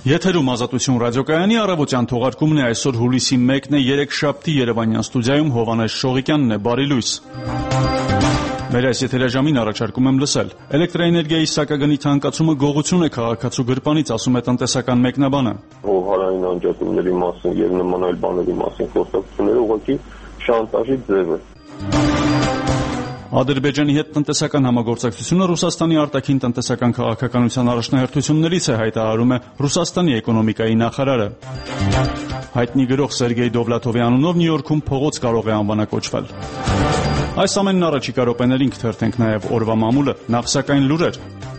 Եթերում Ազատություն ռադիոկայանի առավոտյան թողարկումն է, այսօր հուլիսի 1-ն է, երեքշաբթի Երևանյան ստուդիայում Հովհաննես Շողիկյանն է, բարի լույս։ Մեր այս եթերաժամին առաջարկում եմ լսել. Էլեկտրաէներգիայի սակագնի թանկացումը գողություն է քաղաքացու գրպանից, ասում է տնտեսական մեկնաբանը։ Հովհարային անջատումների մասին եւ նման այլ բաների մասին խոսակցությունները ուղղակի շանտաժի ձև է։ Ադրբեջանի հետ տնտեսական համագործակցությունը Ռուսաստանի արտաքին տնտեսական քաղաքականության առաջնահերթություններից է, հայտարարում է Ռուսաստանի էկոնոմիկայի նախարարը։ Հայտնի գրող Սերգեյ Դովլաթովի անունով Նյու Յորքում փողոց կարող է անվանակոչվել։ Այս ամենն առաջիկա րոպեներին կթերթենք նաև օրվա մամուլը, նախ սակայն լուրեր։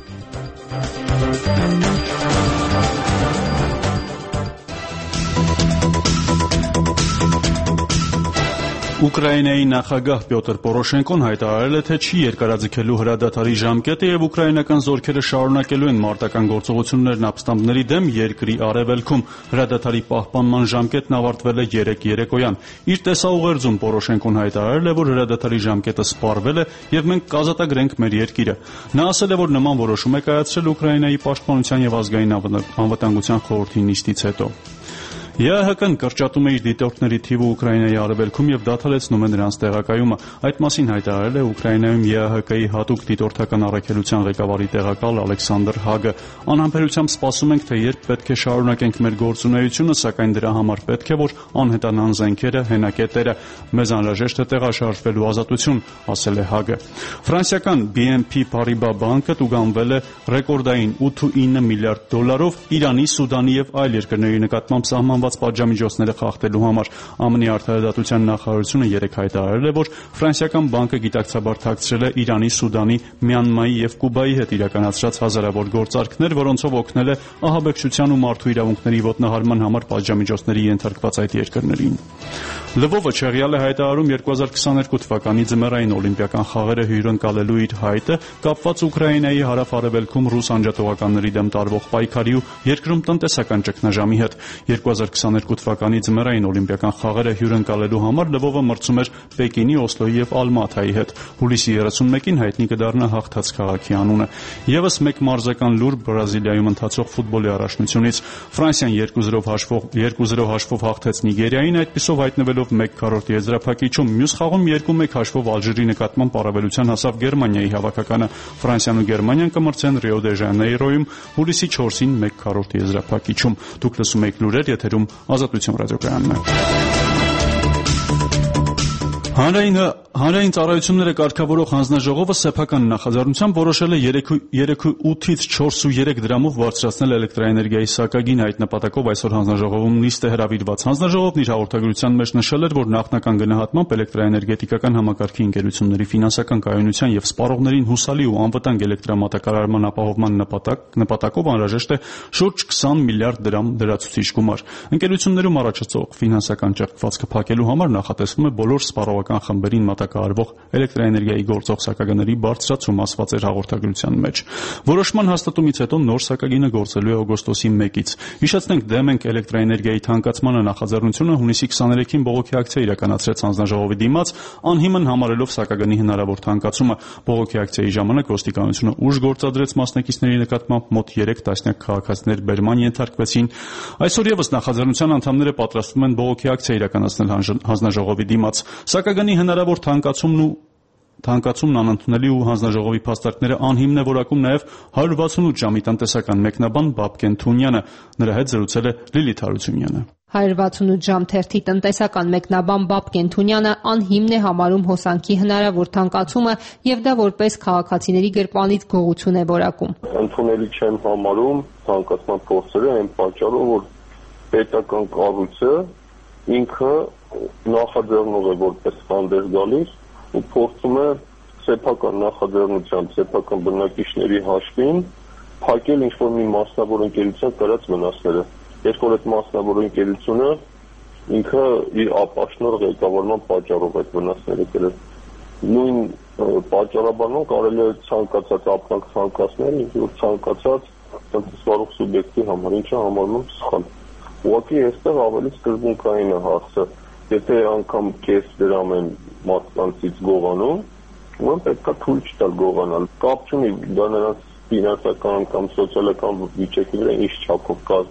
Ուկրաինայի նախագահ Պյոտր Պորոշենկոն հայտարարել է, թե չի երկարաձգելու հրադադարի ժամկետը եւ ուկրաինական զորքերը շարունակելու են մարտական գործողություններն ապստամբների դեմ երկրի արևելքում։ Հրադադարի պահպանման ժամկետն ավարտվել է 3 երեկոյան։ Իր տեսաուղերձում Պորոշենկոն հայտարարել է, որ հրադադարի ժամկետը սպառվել է եւ մենք կազատագրենք մեր երկիրը։ Նա ասել է, որ նման որոշում է կայացրել Ուկրաինայի պաշտպանության եւ ազգային անվտանգության խորհրդի նիստից հետո։ ԵԱՀԿ-ն կրճատում է իր դիտորդների թիվը Ուկրաինայի արևելքում եւ դադարեցնում է նրանց տեղակայումը։ Այդ մասին հայտարարել է Ուկրաինայում ԵԱՀԿ-ի հատուկ դիտորդական առաքելության ղեկավարի տեղակալ Ալեքսանդր Հագը։ Անհամբերությամբ սպասում ենք, թե երբ պետք է շարունակենք մեր գործունեությունը, սակայն դրա համար պետք է, որ անհետանան զենքերը, հենակետերը։ Մեզ անհրաժեշտ է տեղաշարժվելու ազատություն, ասել է Հագը։ Ֆրանսիական BNP Paribas բանկը տուգանվել է ռեկորդային 8.9 միլիարդ դոլարով Իրանի, Սուդանի եւ այլ երկրների նկատմամբ սահմանված պատժամիջոցները խախտելու համար։ ԱՄՆ-ի արդարադատության նախարարությունը երեկ հայտարարել է, որ ֆրանսիական բանկը գիտակցաբար թաքցրել է Իրանի, Սուդանի, Մյանմայի եւ Կուբայի հետ իրականացրած հազարավոր գործարքներ, որոնցով օգնել է ահաբեկչության ու մարդու իրավունքների ոտնահարման համար պատժամիջոցների ենթարկված այդ երկրներին։ Լվովը Չեղյալ է հայտարարում 2022 թվականի ձմեռային օլիմպիական խաղերը հյուրընկալելու իր հայտը կապված Ուկրաինայի հարավ-արևելքում ռուս անջատողականների դեմ տարվող պայքարի ու երկրում տնտեսական ճգնաժամի հետ։ 2022 թվականի ձմեռային օլիմպիական խաղերը հյուրընկալելու համար Լվովը մրցում էր Պեկինի, Օսլոյի եւ Ալմաթայի հետ։ Հուլիսի 31-ին հայտնի կդառնա հաղթած քաղաքի անունը։ Եվս մեկ մարզական լուր Բրազիլիայում ընթացող ֆուտբոլի առաջնությունից։ Ֆրանսիան 2-0 հաշվով հաղթեց Նիգերիային, այդպիսով հայտնվելով 1/4 եզրափակիչում։ Մյուս խաղում 2-1 հաշվով Ալժիրի նկատմամբ առավելության հասավ Գերմանիայի հավաքականը։ Ֆրանսիան ու Գերմանիան կմրցեն Ռիո դե Ժանեյրոյում հուլիսի 4-ին 1/4 եզրափակիչում։ Դուք լսում եք լուրեր, եթերում Ազատություն ռադիոկայանն է։ Հանրային ծառայությունները կարգավորող հանձնաժողովը սեփական նախաձեռնությամբ որոշել է 3.8-ից 4.3 դրամով բարձրացնել էլեկտրաէներգիայի սակագինը։ Այդ նպատակով այսօր հանձնաժողովում նիստ է հրավիրված։ Հանձնաժողովն իր հաղորդագրության մեջ նշել էր, որ նախնական գնահատմամբ էլեկտրաէներգետիկական համակարգի ընկերությունների ֆինանսական կայունության եւ սպառողներին հուսալի ու անվտանգ էլեկտրամատակարարման ապահովման նպատակով անհրաժեշտ է շուրջ 20 միլիարդ դրամ դրացուցիչ գումար։ Ընկերություններում առաջացող ֆինանսական ճեղքվածքը փակելու համար նախատեսվում է բոլոր սպառողական խմբերին մատակարարվող էլեկտրաէներգիայի գործող սակագների բարձրացում, ասված էր հաղորդագրության մեջ։ Որոշման հաստատումից հետո նոր սակագինը գործելու է օգոստոսի 1-ից։ Հիշեցնենք, դեմ ենք էլեկտրաէներգիայի թանկացմանը նախաձեռնությունը հունիսի 23-ին բողոքի ակցիա իրականացրեց հանձնաժողովի դիմաց, անհիմն համարելով սակագնի հնարավոր թանկացումը։ Բողոքի ակցիայի ժամանակ ոստիկանությունը ուժ գործադրեց մասնակիցների նկատմամբ, մոտ 3 տասնյակ քաղաքացիներ բերման ենթարկվեցին։ Այսօր եւս նախաձեռնության անդամները պատրաստվում են բողոքի ակցիա իրականացնել հանձնաժողովի դիմաց։ Սակագնի հնարավոր թանկացումն անընդունելի ու հանձնաժողովի փաստարկները անհիմն է որակում նաև 168 ժամի տնտեսական մեկնաբան Բաբկեն Թունյանը։ Նրա հետ զրուցել է Լիլիթ Հարությունյանը։ 168 ժամ թերթի տնտեսական մեկնաբան Բաբկեն Թունյանը անհիմն է համարում հոսանքի հնարավոր թանկացումը եւ դա որպես քաղաքացիների գրպանից գողություն է որակում։ Ընդունելի չեմ համարում թանկացման փորձերը այն պատճառով, որ պետական կառույցը ինքը նախաձեռնող է որպես ֆանդեր գալիս ու փորձում է սեփական նախաձեռնությամբ, սեփական բնակիչների հաշվին փակել ինչ-որ մի մասնավոր ընկերության կրած վնասները։ Երբ որ այդ մասնավոր ընկերությունը ինքը իր ապաշնոր ղեկավարման պատճառով այդ վնասները կրել։ Նույն պատճառաբանում կարելի է ցանկացած ապրանք ցանկացնել, ինչ-որ ցանկացած տնտեսվարող սուբյեկտի համար, ինչը համարում եմ սխալ։ Ուղղակի այստեղ ավելի սկզբունքային է հարցը։ Եթե անգամ կես դրամ են մարդկանցից գողանում, ուրեմն պետք է թույլ չտալ գողանալ։ Կապ չունի դա նրանց ֆինանսական կամ սոցիալական վիճակի վրա ինչ չափով կազմի,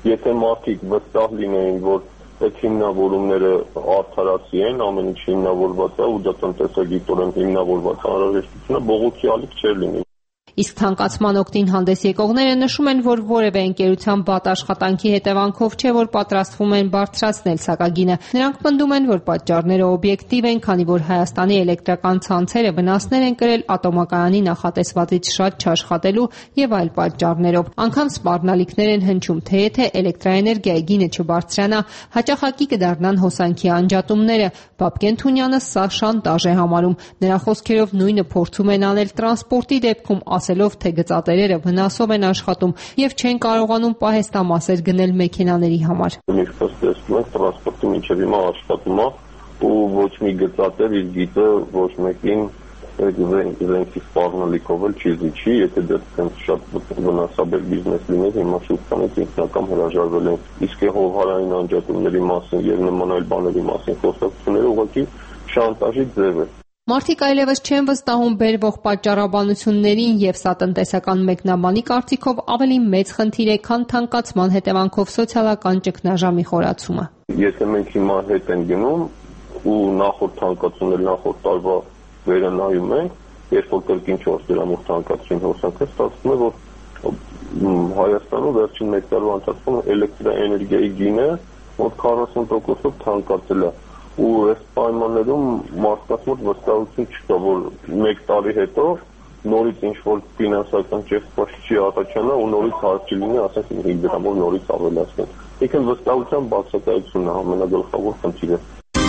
Եթե մարդիկ վստահ լինեին, որ այդ հիմնավորումները արդարացի են, ամեն ինչ հիմնավորված է ու դա տնտեսագիտորեն հիմնավորված անհրաժեշտությունը բողոքի ալիք չէր լինի։ Իսկ թանկացման օգտին հանդես եկողները նշում են, որ որևէ ընկերության վատ աշխատանքի հետևանքով չէ, որ պատրաստվում են բարձրացնել սակագինը։ Նրանք պնդում են, որ պատճառները օբյեկտիվ են, քանի որ Հայաստանի էլեկտրական ցանցերը վնասներ են կրել ատոմակայանի նախատեսվածից շատ չաշխատելու եւ այլ պատճառներով։ Անգամ սպառնալիքներ են հնչում, թե եթե էլեկտրաէներգիայի գինը չբարձրանա, հաճախակի կդառնան հոսանքի անջատումները։ Բաբկեն Թունյանը սա շանտաժ է համարում։ Նրա խոսքերով նույնը փորձում են անել տրանսպորտի դեպքում, ասելով, թե գծատերերը վնասով են աշխատում եւ չեն կարողանում պահեստամասեր գնել մեքենաների համար։ Ինչպես տեսնում եք, տրանսպորտի միջև հիմա աշխատում է ու ոչ մի գծատեր իր գիծը ոչ մեկին զենքի սպառնալիքով էլ չի զիջի, եթե դեռ շատ վնասաբեր բիզնես լիներ, հիմա շուտանից ինքնական հրաժարվել են։ Իսկ հովհարային անջատումների մասին եւ նման այլ բաների մասին խոսակցությունները ուղղակի շանտաժի ձև է։ Մարդիկ այլևս չեն վստահում բերվող պատճառաբանություններին եւ սա տնտեսական մեկնաբանի կարծիքով ավելի մեծ խնդիր է, քան թանկացման հետևանքով սոցիալական ճգնաժամի խորացումը։ Եթե մենք հիմա հետ ենք գնում ու նախորդ թանկացումների նախորդ տարվա վերը նայում ենք, երբ որ կրկին 4 դրամով թանկացրին հոսանքը, ստացվում է, որ Հայաստանում վերջին 1 տարվա ընթացքում էլեկտրաէներգիայի գինը մոտ 40%-ով թանկացել է։ Ու այս պայմաններում մարդկանց մոտ վստահություն չկա, որ 1 տարի հետո նորից ինչ-որ ֆինանսական ճեղքված չի առաջանա ու նորից հարց չլինի, ասենք 5 դրամով նորից ավելացնել։ Եկան վստահության բացակայությունն է ամենագլխավոր խնդիրը։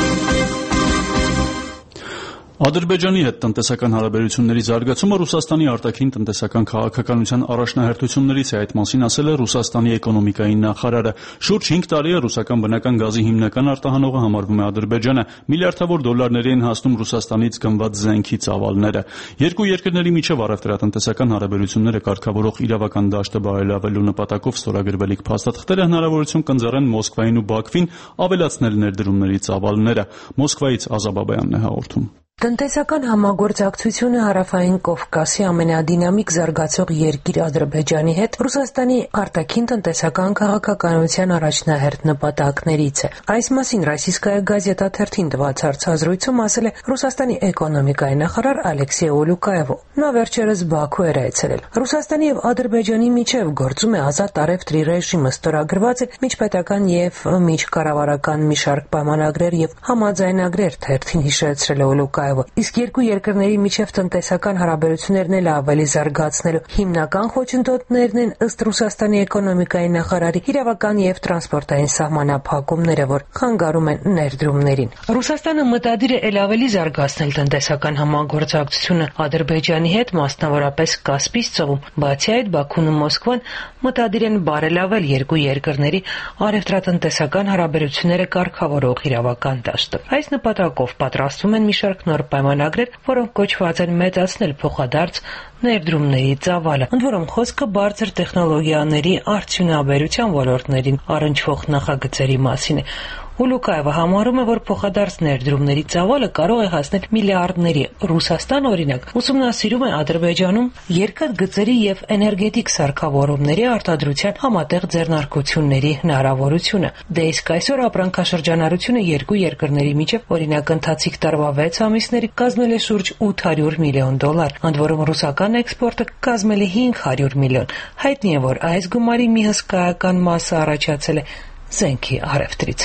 Ադրբեջանի հետ տնտեսական հարաբերությունների զարգացումը Ռուսաստանի արտաքին տնտեսական քաղաքականության առաջնահերթություններից է, այդ մասին ասել է Ռուսաստանի էկոնոմիկայի նախարարը։ Շուրջ 5 տարի է ռուսական բնական գազի հիմնական արտահանողը համարվում է Ադրբեջանը, միլիարդավոր դոլարների են հասնում Ռուսաստանից գնված զենքի ծավալները։ Երկու երկրների միջև առևտրատնտեսական հարաբերությունները կարգավորող իրավական դաշտը բարելավելու նպատակով ստորագրվելիք փաստաթղթերը հնարավորություն կընձեռեն Մոսկվային ու Բաքվին ավելացնել ներդրումների ծավալները։ Մոսկվայից Ազա Բաբայանն է հաղորդում։ Տնտեսական համագործակցությունը Հարավային Կովկասի ամենադինամիկ զարգացող երկիր Ադրբեջանի հետ Ռուսաստանի արտաքին տնտեսական քաղաքականության առաջնահերթ նպատակներից է։ Այս մասին Ռոսիյսկայա գազետա թերթին տված հարցազրույցում ասել է Ռուսաստանի էկոնոմիկայի նախարար Ալեքսեյ Օլուկաևը։ Նա վերջերս Բաքու էր այցելել։ Ռուսաստանի եւ Ադրբեջանի միջև գործում է ազատ առևտրի ռեժիմը, ստորագրված է միջպետական եւ միջկառավարական մի շարք պայմանագրեր եւ համաձայնագրեր, թերթին հիշեցրել է Օլուկաևը։ Իսկ երկու երկրների միջև տնտեսական հարաբերություններն էլ ավելի զարգացնելու հիմնական խոչընդոտներն են ըստ Ռուսաստանի էկոնոմիկայի նախարարի իրավական եւ տրանսպորտային սահմանափակումները, որ խանգարում են ներդրումներին։ Ռուսաստանը մտադիր է ել ավելի զարգացնել տնտեսական համագործակցությունը Ադրբեջանի հետ, մասնավորապես Կասպից ծովում։ Բացի այդ, Բաքուն ու Մոսկվան մտադիր են բարելավել երկու երկրների առևտրատնտեսական հարաբերությունները կարգավորող իրավական դաշտը։ Այս նպատակով պատրաստվում են մի շարք նոր պայմանագրեր, որոնք կոչված են մեծացնել փոխադարձ ներդրումների ծավալը, ընդ որում խոսքը բարձր տեխնոլոգիաների արդյունաբերության ոլորտներին առնչվող նախագծերի մասին է։ Ուլուկաևը համարում է, որ փոխադարձ ներդրումների ծավալը կարող է հասնել միլիարդների։ Ռուսաստան, օրինակ, ուսումնասիրում է Ադրբեջանում երկաթգծերի եւ էներգետիկ սարքավորումների արտադրության համատեղ ձեռնարկությունների հնարավորությունը։ Դե իսկ այսօր ապրանքաշրջանառությունը երկու երկրների միջև, օրինակ, ընթացիկ տարվա 6 ամիսների կազմել է շուրջ $800 միլիոն, ընդ որում ռուսական էքսպորտը կազմել է $500 միլիոն։ Հայտնի է, որ այս գումարի մի հսկայական մասը առաջացել է զենքի առևտրից։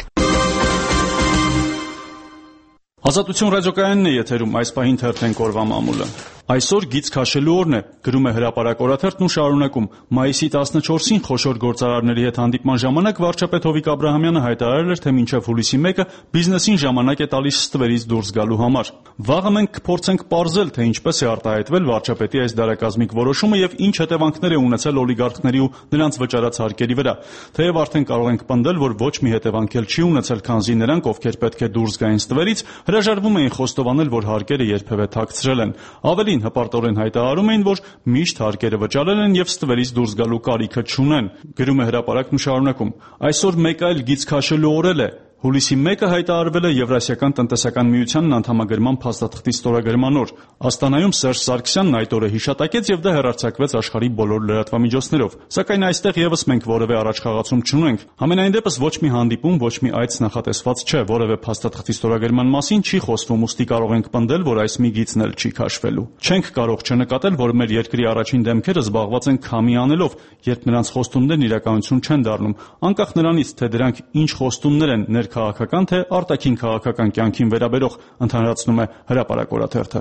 Ազատություն ռադիոկայանն է եթերում, այս պահին թերթենք օրվա մամուլը։ Այսօր գիծ քաշելու օրն է, գրում է հրապարակ օրաթերթն ու շարունակում։ Մայիսի 14-ին խոշոր գործարարների հետ հանդիպման ժամանակ վարչապետ Հովիկ Աբրահամյանը հայտարարել էր, թե մինչև հուլիսի 1-ը բիզնեսին ժամանակ է տալիս ստվերից դուրս գալու համար։ Վաղը մենք կփորձենք պարզել, թե ինչպես է արտահայտվել վարչապետի այս դարակազմիկ որոշումը եւ ինչ հետևանքներ է ունեցել օլիգարխների ու նրանց վճարած հարկերի վրա։ Թեև արդեն կարող ենք պնդել, որ ոչ մի հետևանք էլ չի ունեցել, քանզի նրանք, ովքեր պետք է դուրս գային ստվերից, հրաժարվում էին խոստովանել, որ հարկերը երբևէ թաքցրել են։ Ավելին, հպարտորեն հայտարարում էին, որ միշտ հարկերը վճարել են եւ ստվերից դուրս գալու կարիքը չունեն։ Գրում է հրապարակն ու շարունակում. այսօր մեկ այլ գիծ քաշելու օր է, Հուլիսի 1-ը հայտարարվել է Եվրասիական տնտեսական միությանն անդամագրման փաստաթղթի ստորագրման օր։ Աստանայում Սերժ Սարգսյանն այդ օրը հիշատակեց եւ դա հեռարձակվեց աշխարհի բոլոր լրատվամիջոցներով։ Սակայն այստեղ եւս մենք որևէ առաջխաղացում չունենք։ Համենայն դեպս ոչ մի հանդիպում, ոչ մի այց նախատեսված չէ, որևէ փաստաթղթի ստորագրման մասին չի խոսվում, ուստի կարող ենք պնդել, որ այս մի գիծն էլ չի քաշվելու։ Չենք կարող չնկատել, որ մեր երկրի առաջին դեմքերը զբաղված են քամի անելով, երբ նրանց խոստումներն իրականություն չեն դառնում, անկախ նրանից, թե դրանք ինչ խոստումներ են ներքաղաքական թե արտաքին քաղաքական կյանքին վերաբերող, ընդհանրացնում է Հրապարակ օրաթերթը։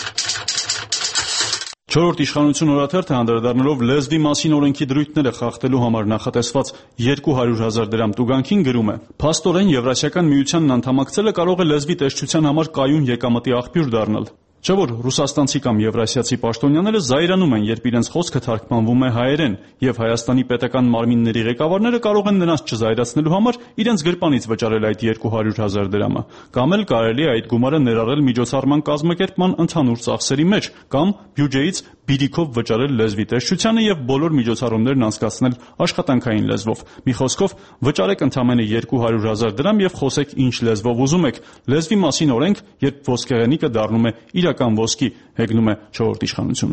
Չորրորդ իշխանություն օրաթերթը անդրադառնալով լեզվի մասին օրենքի դրույթները խախտելու համար նախատեսված 200,000 դրամ տուգանքին գրում է. «Փաստորեն Եվրասիական միությանն անդամակցելը կարող է լեզվի տեսչության համար կայուն եկամտի աղբյուր դառնալ։ Չէ՞ որ ռուսաստանցի կամ եվրասիացի պաշտոնյաները զայրանում են, երբ իրենց խոսքը թարգմանվում է հայերեն, եւ Հայաստանի պետական մարմինների ղեկավարները կարող են նրանց չզայրացնելու համար իրենց գրպանից վճարել այդ 200,000 դրամը, կամ էլ կարելի է այդ գումարը ներառել միջոցառման կազմակերպման ընդհանուր ծախսերի մեջ, կամ բյուջեից բիրիքով վճարել լեզվի տեսչությանը եւ բոլոր միջոցառումներն անցկացնել աշխատանքային լեզվով։ Մի խոսքով, վճարեք ընդամենը 200,000 դրամ եւ խոսեք ինչ լեզվով ուզում եք։ Լեզվի մասին օրենք, երբ ոսկեղենիկը դառնում է իրական ոսկի», հեգնում է չորրորդ իշխանությունը։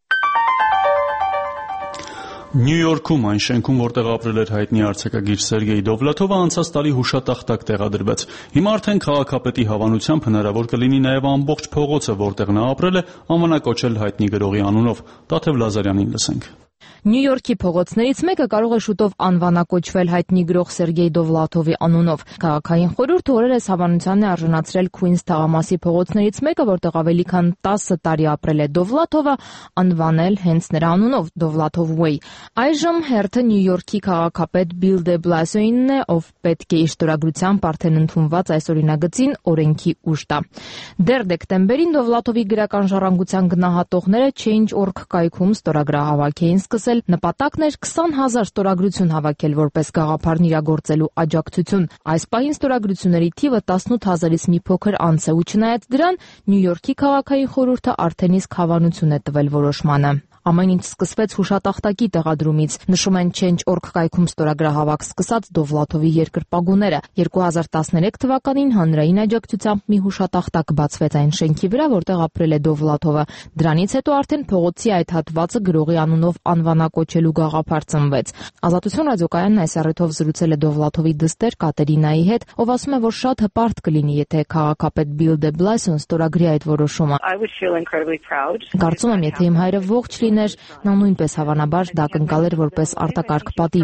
Նյու Յորքում, այն շենքում, որտեղ ապրել էր հայտնի արձակագիր Սերգեյ Դովլաթովը, անցած տարի հուշատախտակ տեղադրվեց։ Հիմա արդեն քաղաքապետի հավանությամբ հնարավոր կլինի նաև ամբողջ փողոցը, որտեղ նա ապրել է, անվանակոչել հայտնի գրողի անունով։ Տաթև Լազարյանին լսենք։ Նյու Յորքի փողոցներից մեկը կարող է շուտով անվանակոչվել հայտնի գրող Սերգեյ Դովլաթովի անունով։ Քաղաքային խորհուրդը օրերս հավանությանն է արժանացրել Քուինս թաղամասի փողոցներից մեկը, որտեղ ավելի քան 10 տարի ապրել է Դովլաթովը, անվանել հենց նրա անունով՝ Դովլաթով Way։ Այժմ հերթը Նյու Յորքի քաղաքապետ Բիլ դե Բլասիոյին է, ով պետք է իր ստորագրությամբ արդեն ընդունված այս օրինագծին օրենքի ուժ տա։ Դեռ դեկտեմբերին Դովլաթովի գրական ժառանգության գնահատողները Change.org կայքում ստորագրահավաք էին սկսել։ Նպատակն էր 20,000 ստորագրություն հավաքել որպես գաղափարն իրագործելու աջակցություն։ Այս պահին ստորագրությունների թիվը 18,000-ից մի փոքր անց է, ու չնայած դրան, Նյու Յորքի քաղաքային խորհուրդը արդեն իսկ հավանություն է տվել որոշմանը։ Ամեն ինչ սկսվեց հուշատախտակի տեղադրումից, նշում են Change.org կայքում ստորագրահավաք սկսած Դովլաթովի երկրպագուները։ 2013 թվականին հանրային աջակցությամբ մի հուշատախտակ բացվեց այն շենքի վրա, որտեղ ապրել է Դովլաթովը։ Դրանից հետո արդեն փողոցի այդ հատվածը գրողի անունով անվանակոչելու գաղափար ծնվեց։ Ազատություն ռադիոկայանն այս առիթով զրուցել է Դովլաթովի դստեր Կատերինայի հետ, ով ասում է, որ շատ հպարտ կլինի, եթե քաղաքապետ Բիլ դե Բլասիոն ստորագրի այդ որոշումը։ Կարծում եմ, եթե իմ հայրը ողջ լիներ, նա նույնպես հավանաբար դա կընկալեր որպես արտակարգ պատիվ։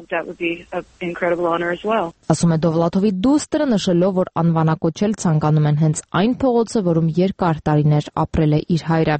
Ասում է Դովլաթովի դուստրը, նշելով, որ անվանակոչել ցանկանում են հենց այն փողոցը, որում երկար տարիներ ապրել է իր հայրը։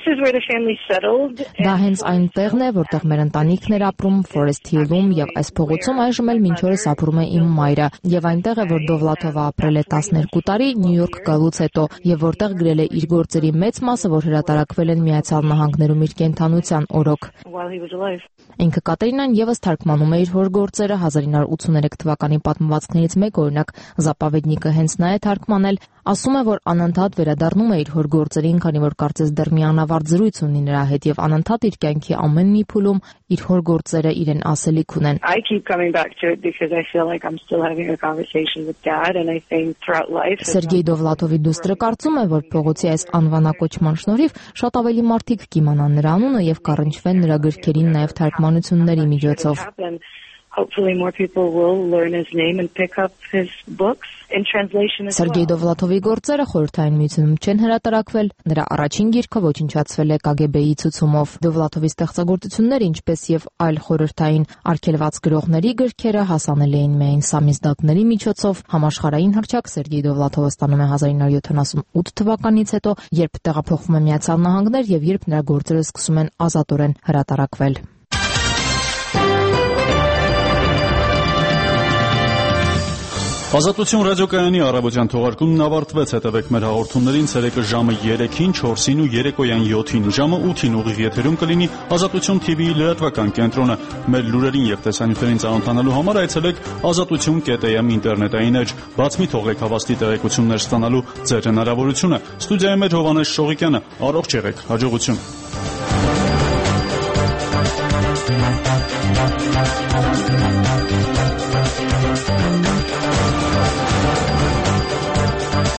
Դա հենց այնտեղն է, որտեղ մեր ընտանիքն էր ապրում Forest Hill-ում, եւ այս փողոցում այժմ էլ մինչ օրս ապրում է իմ մայրը, եւ այնտեղ է, որ Դովլաթովը ապրել է 12 տարի Նյու Յորք գալուց հետո, եւ որտեղ գրել է իր գործերի մեծ մասը, որ հրատարակվել են Միացյալ Նահանգներում իր կենդանության օրոք։ Ինքը Կատերինան եւս թարգմանում է իր հոր գործերը 1983 թվականի պատմվածքներից մեկ, օրինակ Զապավեդնիկը հենց նա է թարգմանել, ասում է, որ անընդհատ վերադառնում է իր հոր գործերին, քանի որ կարծես դեռ մի անավարտ զրույց ունի նրա հետ եւ անընդհատ իր կյանքի ամեն մի փուլում իր հոր գործերը իրեն ասելիք ունեն։ Սերգեյ Դովլաթովի դուստրը կարծում է, որ փողոցի այս անվանակոչման շնորհիվ շատ ավելի մարդիկ կիմանան նրա անունը եւ կառնչվեն նրա գրքերին նաեւ թարգմանությունների միջոցով։ Սերգեյ Դովլաթովի գործերը Խորհրդային Միությունում չեն հրատարակվել, նրա առաջին գիրքը ոչնչացվել է KGB-ի ցուցումով։ Դովլաթովի ստեղծագործությունները, ինչպես եւ այլ խորհրդային արգելված գրողների գրքերը, հասանելի էին միայն սամիզդատների միջոցով։ Համաշխարհային հռչակ Սերգեյ Դովլաթովը ստանում է 1978 թվականից հետո, երբ տեղափոխվում է Միացյալ Նահանգներ եւ երբ նրա գործերը սկսում են ազատորեն հրատարակվել։ Ազատություն ռադիոկայանի առավոտյան թողարկումն ավարտվեց, հետևեք մեր հաղորդումներին ցերեկը ժամը 3-ին, 4-ին ու երեկոյան 7-ին, ժամը 8-ին ուղիղ եթերում կլինի Ազատություն TV-ի լրատվական կենտրոնը։ Մեր լուրերին եւ տեսանյութերին ծանոթանալու համար այցելեք azatutun.am ինտերնետային էջ, բաց մի թողեք հավաստի տեղեկություններ ստանալու ձեր հնարավորությունը։ Ստուդիայում էր Հովհաննես Շողիկյանը, առողջ եղեք, հաջողություն։